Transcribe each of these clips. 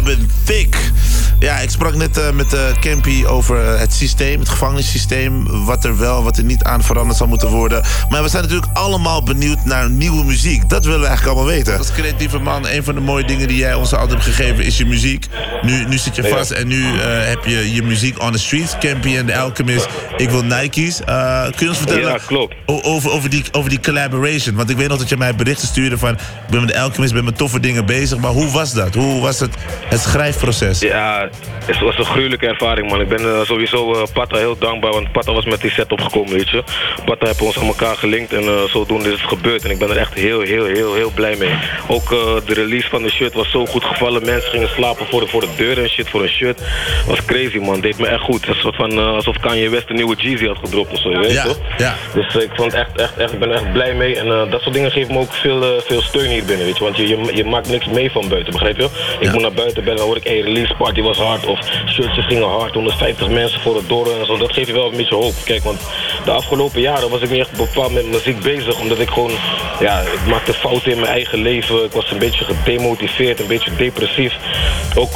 been thick. Ja, ik sprak net met Campy over het systeem, het gevangenissysteem. Wat er wel, wat er niet aan veranderd zal moeten worden. Maar we zijn natuurlijk allemaal benieuwd naar nieuwe muziek. Dat willen we eigenlijk allemaal weten. Als creatieve man, een van de mooie dingen die jij ons altijd hebt gegeven is je muziek. Nu zit je vast en nu heb je je muziek on the streets. Campy en The Alchemist, ik wil Nike's. Kun je ons vertellen over die collaboration? Want ik weet nog dat je mij berichten stuurde van... ik ben met The Alchemist, ben met toffe dingen bezig. Maar hoe was dat? Hoe was het schrijfproces? Ja, het was een gruwelijke ervaring, man. Ik ben sowieso Patta heel dankbaar, want Patta was met die set opgekomen, weet je. Patta heeft ons aan elkaar gelinkt en zodoende is het gebeurd. En ik ben er echt heel blij mee. Ook de release van de shirt was zo goed gevallen. Mensen gingen slapen voor de deur en shit voor een shirt. Was crazy, man. Deed me echt goed. Het is een soort van alsof Kanye West een nieuwe Jeezy had gedropt of zo, je weet toch? Ja. Dus ik vond echt, ik ben er echt blij mee. En dat soort dingen geven me ook veel steun hier binnen, weet je. Want je maakt niks mee van buiten, begrijp je? Ik moet naar buiten bellen, dan hoor ik, release party was hard. Of shirtjes gingen hard, 150 mensen voor het door en zo. Dat geeft je wel een beetje hoop. Kijk, want de afgelopen jaren was ik niet echt bepaald met muziek bezig. Omdat ik gewoon, ik maakte fouten in mijn eigen leven. Ik was een beetje gedemotiveerd, een beetje depressief. Ook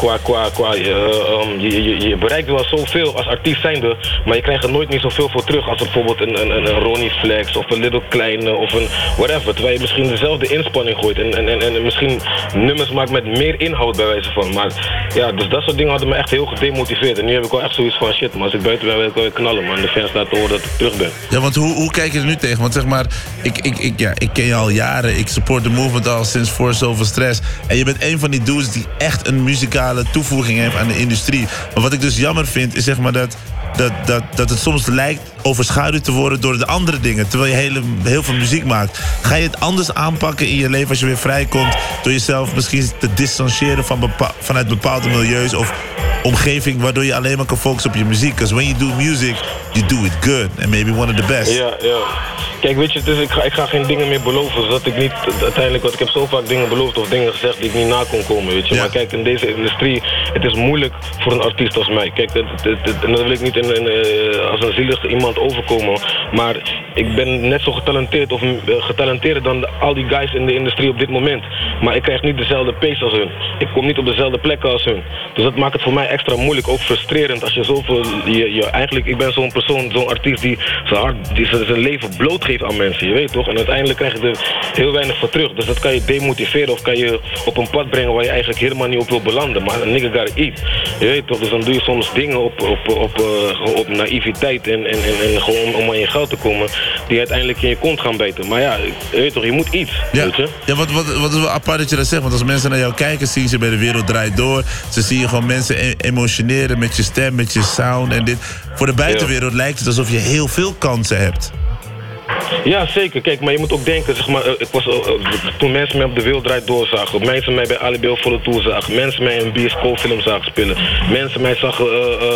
je bereikt wel zoveel als artiest zijnde. Maar je krijgt er nooit niet zoveel voor terug. Als bijvoorbeeld een Ronnie Flex of een Little Kleine of een whatever. Terwijl je misschien dezelfde inspanning gooit. En misschien nummers maakt met meer inhoud bij wijze van. Maar ja, dus dat soort dingen hadden me echt heel gedemotiveerd. En nu heb ik wel echt zoiets van shit, maar als ik buiten ben wil ik wel weer knallen, man. De fans laten horen dat ik terug ben. Ja, want hoe kijk je er nu tegen? Want zeg maar, ik ken je al jaren. Ik support de movement al sinds voor zoveel stress. En je bent een van die dudes die echt een muzikale toevoeging heeft aan de industrie. Maar wat ik dus jammer vind, is zeg maar dat het soms lijkt overschaduwd te worden door de andere dingen. Terwijl je heel veel muziek maakt. Ga je het anders aanpakken in je leven als je weer vrijkomt? Door jezelf misschien te distancieren vanuit bepaalde milieus of omgeving, waardoor je alleen maar kan focussen op je muziek. Because when you do music, you do it good. And maybe one of the best. Ja. Kijk, weet je, dus ik ga geen dingen meer beloven. Zodat ik niet uiteindelijk, want ik heb zo vaak dingen beloofd of dingen gezegd die ik niet na kon komen, weet je. Ja. Maar kijk, in deze industrie, het is moeilijk voor een artiest als mij. Kijk, en dat wil ik niet als een zieligste iemand overkomen. Maar ik ben net zo getalenteerd of getalenteerder dan al die guys in de industrie op dit moment. Maar ik krijg niet dezelfde pace als hun. Ik kom niet op dezelfde plekken als hun. Dus dat maakt het voor mij extra moeilijk, ook frustrerend. Als je zoveel, eigenlijk, ik ben zo'n persoon, zo'n artiest die zijn leven blootgeeft aan mensen, je weet toch? En uiteindelijk krijg je er heel weinig voor terug. Dus dat kan je demotiveren of kan je op een pad brengen waar je eigenlijk helemaal niet op wil belanden. Maar een nigga gotta eat, je weet toch? Dus dan doe je soms dingen op naïviteit en gewoon om aan je geld te komen, die uiteindelijk in je kont gaan bijten. Maar ja, je weet toch, je moet iets, weet je? Ja, wat is wel apart dat je dat zegt, want als mensen naar jou kijken, zien ze bij De Wereld Draait Door. Ze zien je gewoon mensen emotioneren met je stem, met je sound en dit. Voor de buitenwereld lijkt het alsof je heel veel kansen hebt. Ja, zeker. Kijk, maar je moet ook denken, zeg maar, toen mensen mij op De Wereld Draait Door zagen, mensen mij bij Alibel voor de Tour zagen, mensen mij in een bioscoopfilm zagen spelen, mensen mij zagen,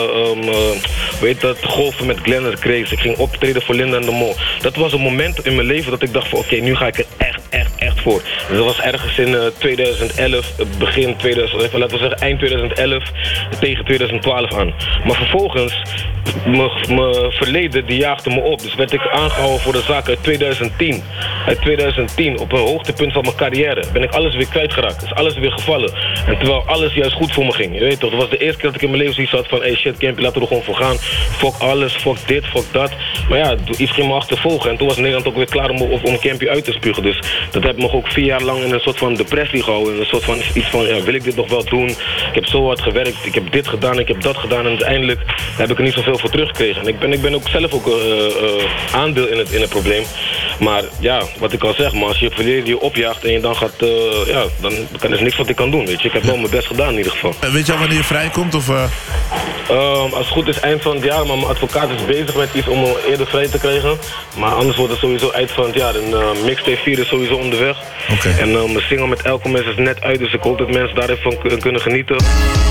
golven met Glenn Grace. Ik ging optreden voor Linda en de Mol. Dat was een moment in mijn leven dat ik dacht van, oké, nu ga ik er echt voor. En dat was ergens in 2011, begin 2011, laten we zeggen eind 2011 tegen 2012 aan. Maar vervolgens, mijn verleden die jaagde me op. Dus werd ik aangehouden voor de zaak uit 2010. Uit 2010, op een hoogtepunt van mijn carrière, ben ik alles weer kwijtgeraakt. Is alles weer gevallen. En terwijl alles juist goed voor me ging. Je weet toch, dat was de eerste keer dat ik in mijn leven zoiets had van, hey shit, Campy, laten we er gewoon voor gaan. Fuck alles, fuck dit, fuck dat. Maar ja, iets ging me achtervolgen. En toen was Nederland ook weer klaar om Campy uit te spugen. Dus dat heb me ook 4 jaar lang in een soort van depressie gehouden. In een soort van iets van, ja, wil ik dit nog wel doen? Ik heb zo hard gewerkt, ik heb dit gedaan, ik heb dat gedaan. En uiteindelijk heb ik er niet zoveel voor teruggekregen. En ik ben ook zelf ook aandeel in het probleem. Maar ja, wat ik al zeg, maar als je verleden je opjaagt en je dan gaat, dan kan er niks wat ik kan doen, weet je. Ik heb wel mijn best gedaan in ieder geval. Weet je al wanneer je vrijkomt? Of, als het goed is eind van het jaar, maar mijn advocaat is bezig met iets om me eerder vrij te krijgen. Maar anders wordt het sowieso eind van het jaar. En Mixtape 4 is sowieso onderweg. Okay. En mijn single met Alchemist is net uit, dus ik hoop dat mensen daar even van kunnen genieten.